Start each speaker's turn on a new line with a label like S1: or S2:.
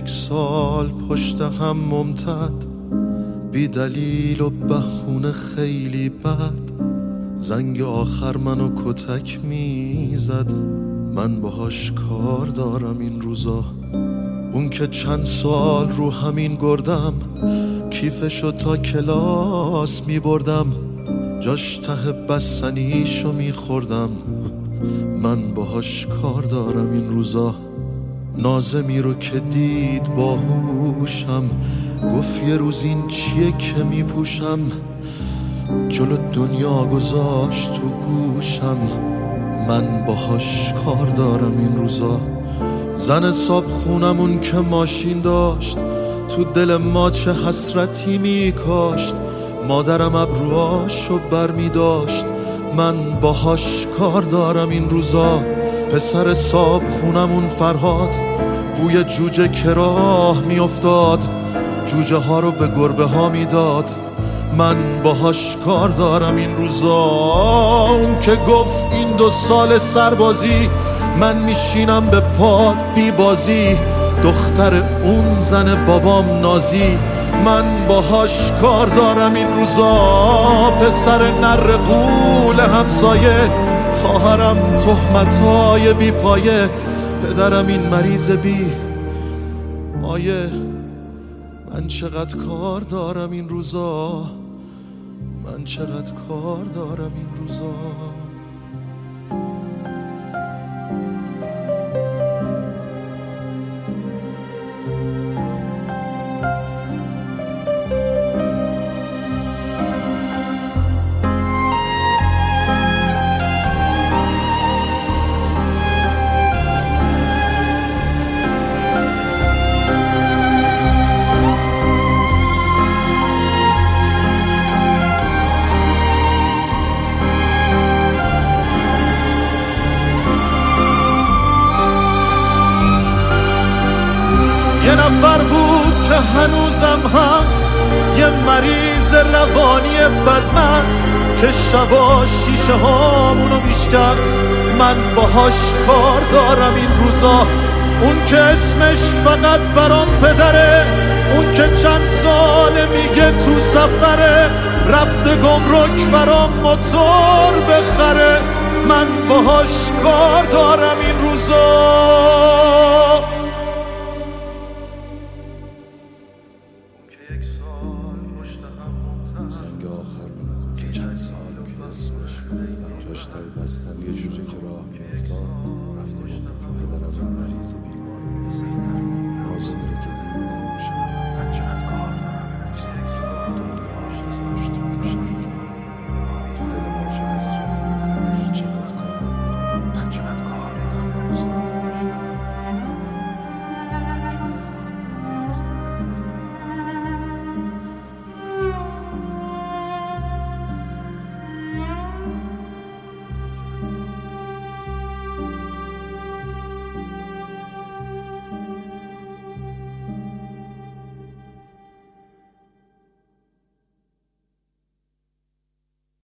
S1: سال پشت هم ممتد، بی دلیل و بهونه خیلی بد، زنگ آخر منو کتک میزد. من باهاش کار دارم این روزا. اون که چند سال رو همین گردم، کیفشو تا کلاس میبردم، جاش ته بستنیشو میخوردم. من باهاش کار دارم این روزا. نازمی رو که دید باهوشم، گفت یه روز این چیه که میپوشم، جلو دنیا گذاشت تو گوشم. من باهاش کار دارم این روزا. زن صاحب خونمون که ماشین داشت، تو دل ما چه حسرتی میکاشت. مادرم ابروهاشو بر میداشت. من باهاش کار دارم این روزا. پسر صاحب خونمون فرهاد، بوی جوجه که راه میافتاد، جوجه ها رو به گربه ها میداد. من باهاش کار دارم این روزا. اون که گفت این 2 سال سربازی، من میشینم به پاد بی بازی، دختر اون زن بابام نازی. من باهاش کار دارم این روزا. پسر نر قول همسایه، خواهرم تهمتای بی پایه، پدرم این مریض بی مایه. من چقدر کار دارم این روزا. من چقدر کار دارم این روزا. یه نفر بود که هنوزم هست، یه مریض روانی بدمست که شبا شیشه هامونو میشکست. من باهاش کار دارم این روزا. اون که اسمش فقط برام پدره، اون که چند ساله میگه تو سفره، رفته گمرک برام موتور بخره. من باهاش کار دارم این روزا.
S2: زنگ آخر منو که چند سال که اسمش جاش تای بستن یه جوجه که راه میافتاد، رفته گمرک پدرم اون مریض